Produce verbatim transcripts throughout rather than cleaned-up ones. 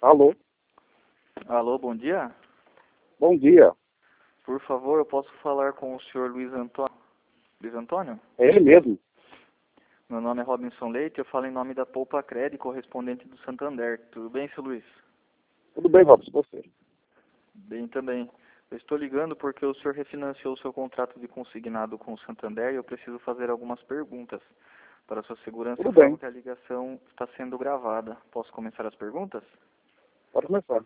Alô? Alô, bom dia. Bom dia. Por favor, eu posso falar com o senhor Luiz Antônio? Luiz Antônio? É ele mesmo. Meu nome é Robinson Leite, eu falo em nome da Poupa Cred, correspondente do Santander. Tudo bem, seu Luiz? Tudo bem, Robson, você? Bem também. Eu estou ligando porque o senhor refinanciou o seu contrato de consignado com o Santander e eu preciso fazer algumas perguntas. Para sua segurança, Tudo informo bem. que a ligação está sendo gravada. Posso começar as perguntas? Pode começar.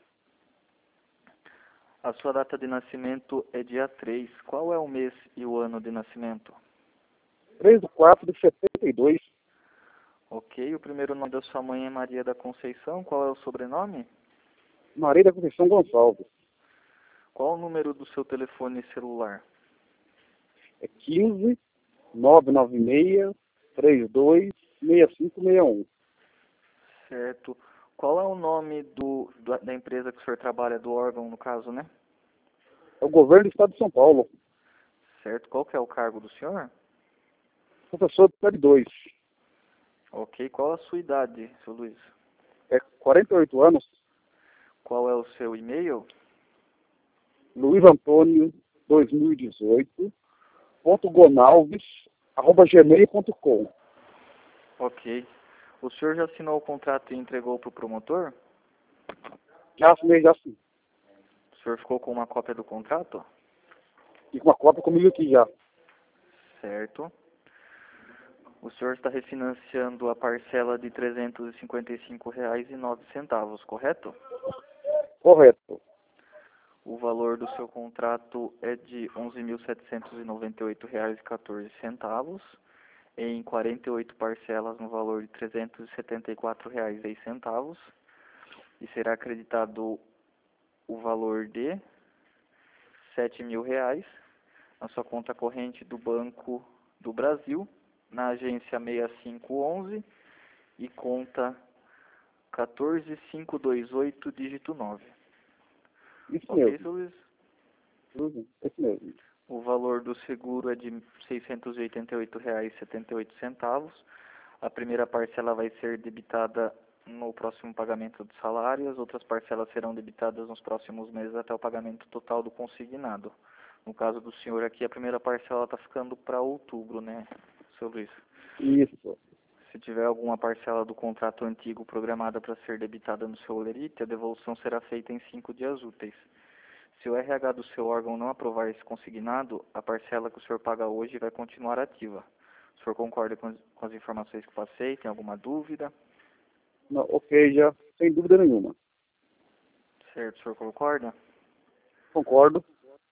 A sua data de nascimento é dia três. Qual é o mês e o ano de nascimento? três de quatro de setenta e dois. Ok. O primeiro nome da sua mãe é Maria da Conceição. Qual é o sobrenome? Maria da Conceição Gonçalves. Qual o número do seu telefone celular? É quinze, nove nove seis, trinta e dois, sessenta e cinco sessenta e um. Certo. Qual é o nome do, da da empresa que o senhor trabalha, do órgão, no caso, né? É o governo do estado de São Paulo. Certo. Qual que é o cargo do senhor? Professor do P dois. Ok. Qual a sua idade, seu Luiz? É quarenta e oito anos. Qual é o seu e-mail? Luiz Antônio dois mil e dezoito ponto gonalves arroba gmail ponto com. Ok. O senhor já assinou o contrato e entregou para o promotor? Já assinei, já sim. O senhor ficou com uma cópia do contrato? E com uma cópia comigo aqui já. Certo. O senhor está refinanciando a parcela de trezentos e cinquenta e cinco reais e nove centavos, correto? Correto. O valor do seu contrato é de onze mil setecentos e noventa e oito reais e quatorze centavos, em quarenta e oito parcelas no valor de trezentos e setenta e quatro reais e dez centavos, e será acreditado o valor de sete mil reais na sua conta corrente do Banco do Brasil, na agência seis cinco um um e conta um quatro cinco dois oito, dígito nove. Isso Ok, mesmo. seu Luiz? Uhum. Isso mesmo. O valor do seguro é de seiscentos e oitenta e oito reais e setenta e oito centavos. A primeira parcela vai ser debitada no próximo pagamento do salário, as outras parcelas serão debitadas nos próximos meses até o pagamento total do consignado. No caso do senhor aqui, a primeira parcela está ficando para outubro, né, seu Luiz? Isso. Se tiver alguma parcela do contrato antigo programada para ser debitada no seu holerite, a devolução será feita em cinco dias úteis. Se o R H do seu órgão não aprovar esse consignado, a parcela que o senhor paga hoje vai continuar ativa. O senhor concorda com as, com as informações que passei? Tem alguma dúvida? Não, ok, já. Sem dúvida nenhuma. Certo, o senhor concorda? Concordo.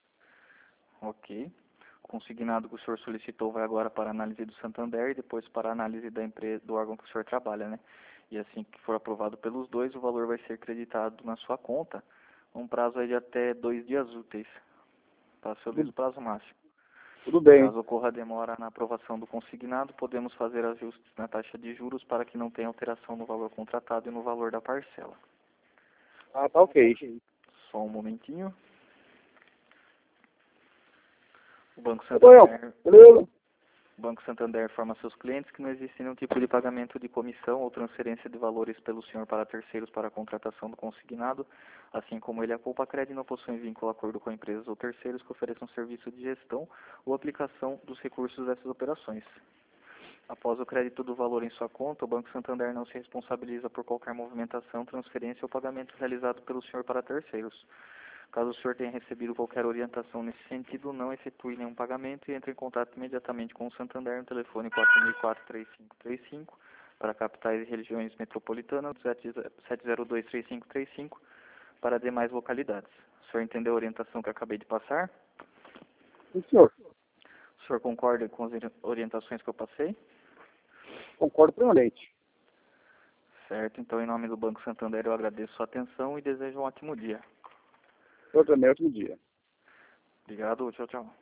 Ok. O consignado que o senhor solicitou vai agora para a análise do Santander e depois para a análise da empresa, do órgão que o senhor trabalha, né? E assim que for aprovado pelos dois, o valor vai ser creditado na sua conta, um prazo aí de até dois dias úteis. Tá, seu Luiz, o prazo máximo. Tudo bem. Caso ocorra demora na aprovação do consignado, podemos fazer ajustes na taxa de juros para que não tenha alteração no valor contratado e no valor da parcela. Ah, tá ok. Só um momentinho. O Banco Oi, Santander, beleza? o Banco Santander informa a seus clientes que não existe nenhum tipo de pagamento de comissão ou transferência de valores pelo senhor para terceiros para a contratação do consignado, assim como ele, a Poupa Cred, não possuem vínculo acordo com empresas ou terceiros que ofereçam serviço de gestão ou aplicação dos recursos dessas operações. Após o crédito do valor em sua conta, o Banco Santander não se responsabiliza por qualquer movimentação, transferência ou pagamento realizado pelo senhor para terceiros. Caso o senhor tenha recebido qualquer orientação nesse sentido, não efetue nenhum pagamento e entre em contato imediatamente com o Santander no telefone quatro mil e quatro, três cinco três cinco para capitais e regiões metropolitanas, sete zero dois, três cinco três cinco para demais localidades. O senhor entendeu a orientação que eu acabei de passar? Sim, senhor. O senhor concorda com as orientações que eu passei? Concordo plenamente. Certo, então em nome do Banco Santander eu agradeço a sua atenção e desejo um ótimo dia. Eu também, ótimo dia. Obrigado, tchau, tchau.